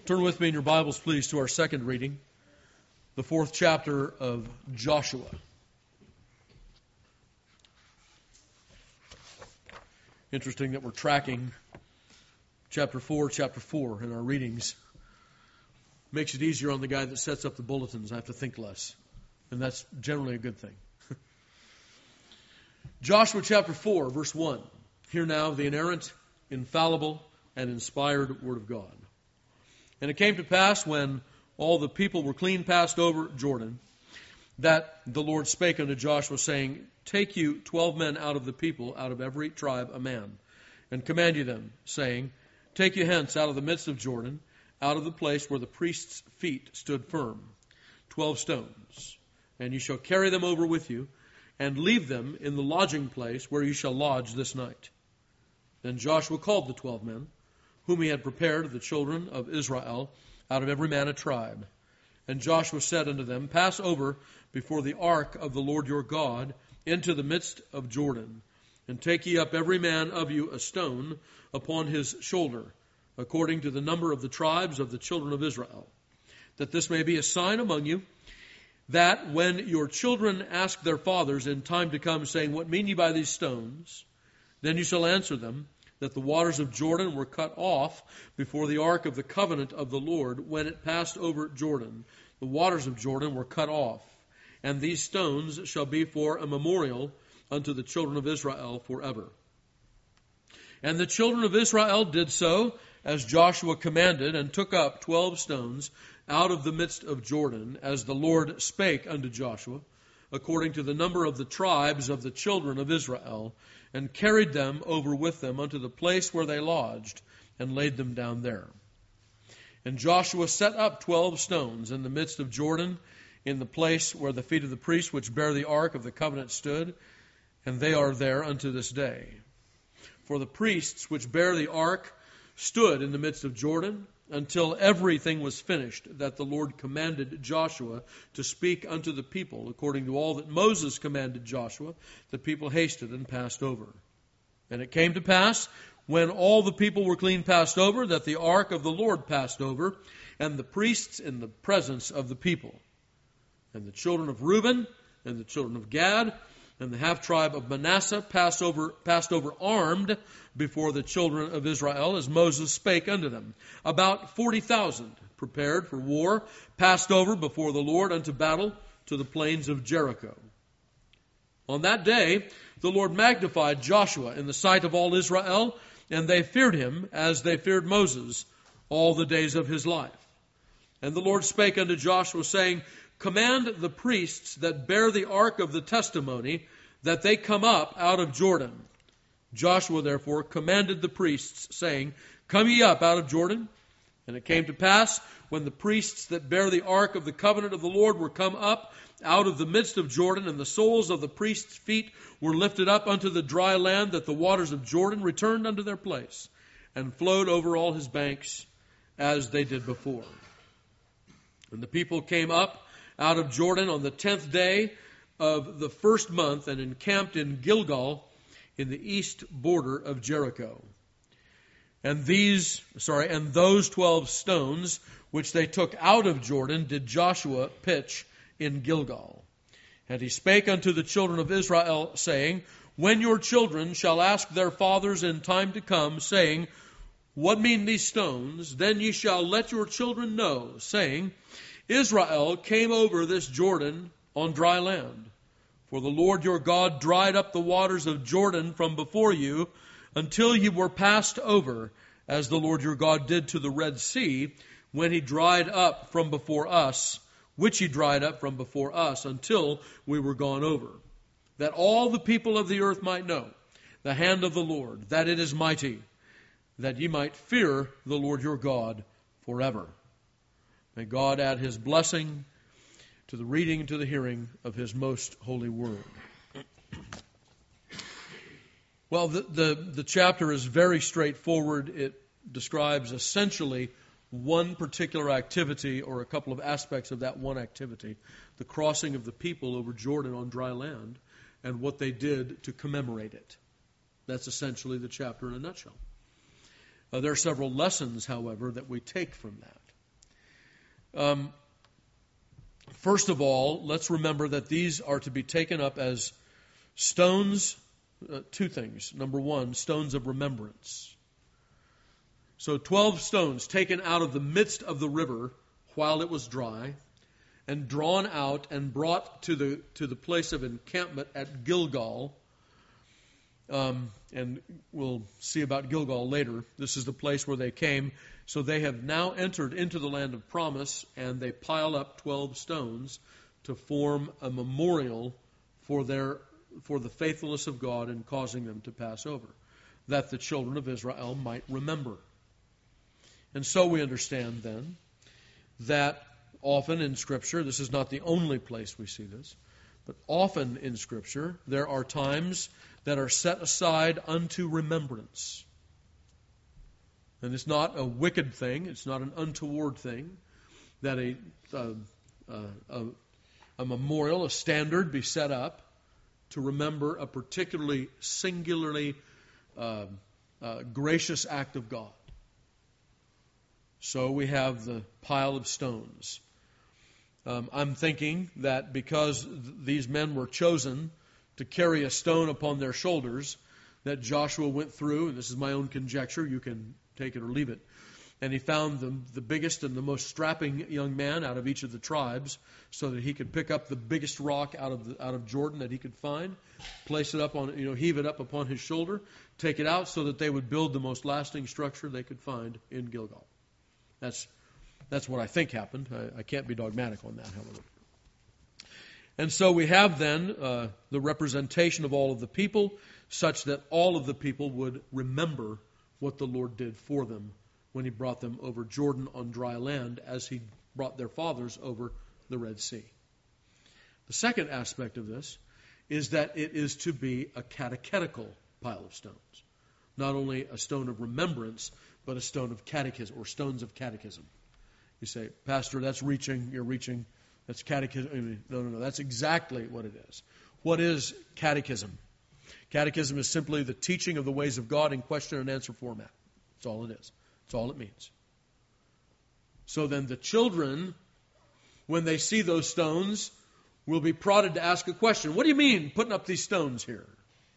Turn with me in your Bibles, please, to our second reading, the 4th chapter of Joshua. Interesting that we're tracking chapter 4 in our readings. Makes it easier on the guy that sets up the bulletins. I have to think less. And that's generally a good thing. Joshua chapter 4, verse 1. Hear now the inerrant, infallible, and inspired Word of God. And it came to pass, when all the people were clean passed over Jordan, that the Lord spake unto Joshua, saying, Take you 12 men out of the people, out of every tribe a man, and command you them, saying, Take you hence out of the midst of Jordan, out of the place where the priest's feet stood firm, 12 stones, and you shall carry them over with you, and leave them in the lodging place where you shall lodge this night. Then Joshua called the 12 men, whom he had prepared, the children of Israel, out of every man a tribe. And Joshua said unto them, Pass over before the ark of the Lord your God into the midst of Jordan, and take ye up every man of you a stone upon his shoulder, according to the number of the tribes of the children of Israel, that this may be a sign among you, that when your children ask their fathers in time to come, saying, What mean ye by these stones? Then you shall answer them, that the waters of Jordan were cut off before the ark of the covenant of the Lord when it passed over Jordan. The waters of Jordan were cut off, and these stones shall be for a memorial unto the children of Israel forever. And the children of Israel did so, as Joshua commanded, and took up 12 stones out of the midst of Jordan, as the Lord spake unto Joshua, according to the number of the tribes of the children of Israel, and carried them over with them unto the place where they lodged, and laid them down there. And Joshua set up 12 stones in the midst of Jordan, in the place where the feet of the priests which bear the ark of the covenant stood, and they are there unto this day. For the priests which bear the ark stood in the midst of Jordan, until everything was finished that the Lord commanded Joshua to speak unto the people, according to all that Moses commanded Joshua. The people hasted and passed over. And it came to pass, when all the people were clean passed over, that the ark of the Lord passed over, and the priests in the presence of the people. And the children of Reuben, and the children of Gad, and the half-tribe of Manasseh passed over armed before the children of Israel, as Moses spake unto them. About 40,000 prepared for war passed over before the Lord unto battle to the plains of Jericho. On that day the Lord magnified Joshua in the sight of all Israel, and they feared him as they feared Moses all the days of his life. And the Lord spake unto Joshua, saying, Command the priests that bear the ark of the testimony, that they come up out of Jordan. Joshua therefore commanded the priests, saying, Come ye up out of Jordan. And it came to pass, when the priests that bear the ark of the covenant of the Lord were come up out of the midst of Jordan, and the soles of the priests' feet were lifted up unto the dry land, that the waters of Jordan returned unto their place, and flowed over all his banks, as they did before. And the people came up out of Jordan on the 10th day of the first month, and encamped in Gilgal in the east border of Jericho. And those 12 stones which they took out of Jordan did Joshua pitch in Gilgal. And he spake unto the children of Israel, saying, When your children shall ask their fathers in time to come, saying, What mean these stones? Then ye shall let your children know, saying, Israel came over this Jordan on dry land. For the Lord your God dried up the waters of Jordan from before you, until ye were passed over, as the Lord your God did to the Red Sea, when he dried up from before us, which he dried up from before us, until we were gone over. That all the people of the earth might know the hand of the Lord, that it is mighty, that ye might fear the Lord your God forever. May God add his blessing to the reading and to the hearing of his most holy word. Well, the chapter is very straightforward. It describes essentially one particular activity, or a couple of aspects of that one activity, the crossing of the people over Jordan on dry land, and what they did to commemorate it. That's essentially the chapter in a nutshell. There are several lessons, however, that we take from that. First of all, let's remember that these are to be taken up as stones, two things. Number one, stones of remembrance. So 12 stones taken out of the midst of the river while it was dry, and drawn out and brought to the place of encampment at Gilgal. And we'll see about Gilgal later. This is the place where they came. So they have now entered into the land of promise, and they pile up 12 stones to form a memorial for the faithfulness of God in causing them to pass over, that the children of Israel might remember. And so we understand then that often in Scripture, this is not the only place we see this, but often in Scripture there are times that are set aside unto remembrance. And it's not a wicked thing, it's not an untoward thing, that a memorial, a standard be set up to remember a particularly singularly gracious act of God. So we have the pile of stones. I'm thinking that because these men were chosen to carry a stone upon their shoulders, that Joshua went through, and this is my own conjecture, you can take it or leave it, and he found the biggest and the most strapping young man out of each of the tribes, so that he could pick up the biggest rock out of Jordan that he could find, place it up on, heave it up upon his shoulder, take it out so that they would build the most lasting structure they could find in Gilgal. That's what I think happened. I can't be dogmatic on that, however. And so we have then the representation of all of the people, such that all of the people would remember what the Lord did for them when He brought them over Jordan on dry land, as He brought their fathers over the Red Sea. The second aspect of this is that it is to be a catechetical pile of stones. Not only a stone of remembrance, but a stone of catechism, or stones of catechism. You say, Pastor, that's reaching, you're reaching, that's catechism. No, that's exactly what it is. What is catechism? Catechism is simply the teaching of the ways of God in question and answer format. That's all it is. That's all it means. So then the children, when they see those stones, will be prodded to ask a question. What do you mean putting up these stones here?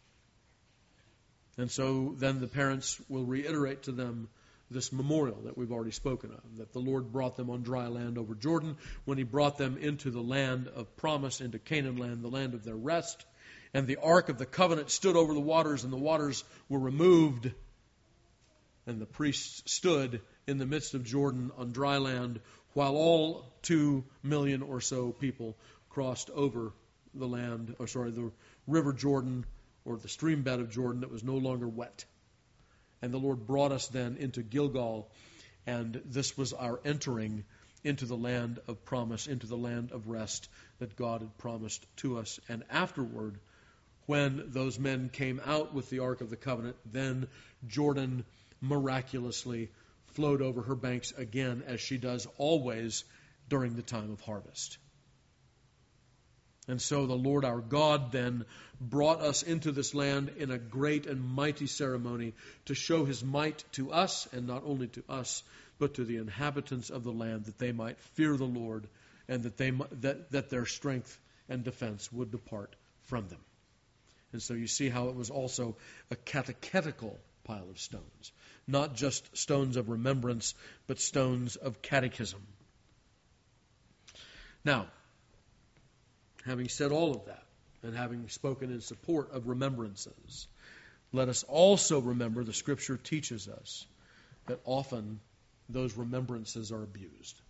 And so then the parents will reiterate to them this memorial that we've already spoken of, that the Lord brought them on dry land over Jordan when He brought them into the land of promise, into Canaan land, the land of their rest. And the ark of the covenant stood over the waters, and the waters were removed. And the priests stood in the midst of Jordan on dry land, while all 2 million or so people crossed over the river Jordan, or the stream bed of Jordan that was no longer wet. And the Lord brought us then into Gilgal, and this was our entering into the land of promise, into the land of rest that God had promised to us. And afterward, when those men came out with the Ark of the Covenant, then Jordan miraculously flowed over her banks again, as she does always during the time of harvest. And so the Lord our God then brought us into this land in a great and mighty ceremony to show His might to us, and not only to us, but to the inhabitants of the land, that they might fear the Lord, and that their strength and defense would depart from them. And so you see how it was also a catechetical pile of stones, not just stones of remembrance, but stones of catechism. Now, having said all of that, and having spoken in support of remembrances, let us also remember the Scripture teaches us that often those remembrances are abused.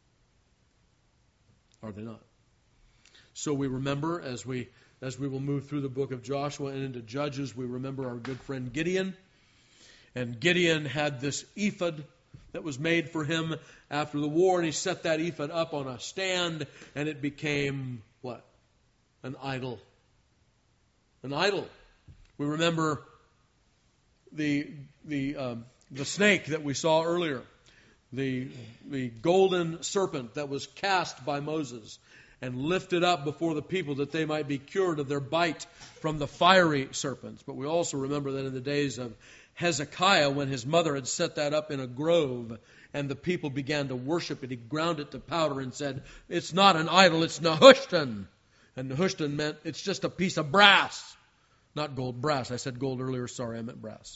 Are they not? So we remember, as we will move through the book of Joshua and into Judges, we remember our good friend Gideon. And Gideon had this ephod that was made for him after the war, and he set that ephod up on a stand, and it became what? An idol. An idol. We remember the snake that we saw earlier, the golden serpent that was cast by Moses and lifted up before the people that they might be cured of their bite from the fiery serpents. But we also remember that in the days of Hezekiah, when his mother had set that up in a grove, and the people began to worship it. He ground it to powder and said, "It's not an idol, it's Nehushtan." And Nehushtan meant it's just a piece of brass. Not gold, brass. I said gold earlier, sorry, I meant brass.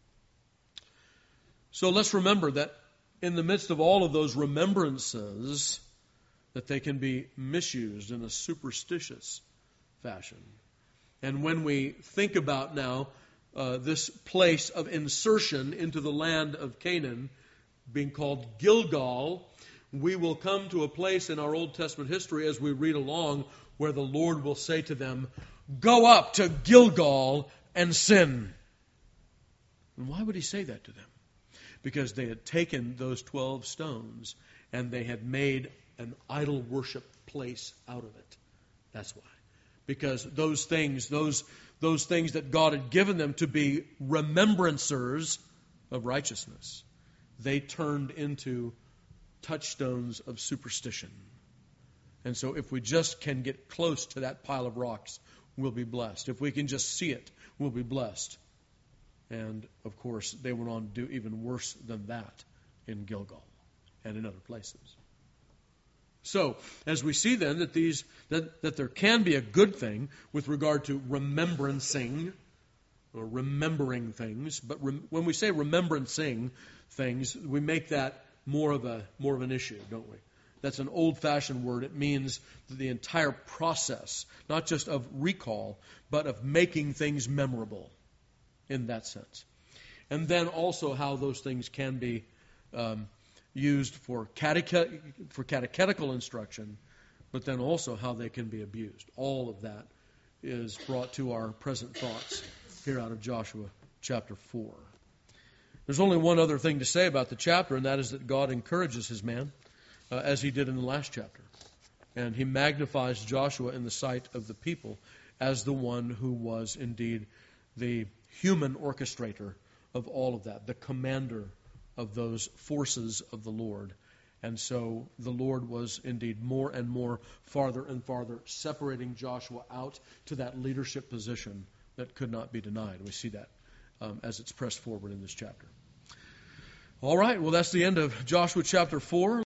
So let's remember that in the midst of all of those remembrances, that they can be misused in a superstitious fashion. And when we think about now this place of insertion into the land of Canaan being called Gilgal, we will come to a place in our Old Testament history as we read along where the Lord will say to them, "Go up to Gilgal and sin." And why would he say that to them? Because they had taken those 12 stones and they had made an idol worship place out of it. That's why. Because those things that God had given them to be remembrancers of righteousness, they turned into touchstones of superstition. And so if we just can get close to that pile of rocks, we'll be blessed. If we can just see it, we'll be blessed. And, of course, they went on to do even worse than that in Gilgal and in other places. So, as we see then that there can be a good thing with regard to remembrancing or remembering things, but when we say remembrancing things, we make that more of an issue, don't we? That's an old-fashioned word. It means the entire process, not just of recall, but of making things memorable in that sense. And then also how those things can be used for catechetical instruction, but then also how they can be abused. All of that is brought to our present thoughts here out of Joshua chapter 4. There's only one other thing to say about the chapter, and that is that God encourages his man, as he did in the last chapter. And he magnifies Joshua in the sight of the people as the one who was indeed the human orchestrator of all of that, the commander of those forces of the Lord. And so the Lord was indeed more and more, farther and farther, separating Joshua out to that leadership position that could not be denied. We see that as it's pressed forward in this chapter. All right, well, that's the end of Joshua chapter 4.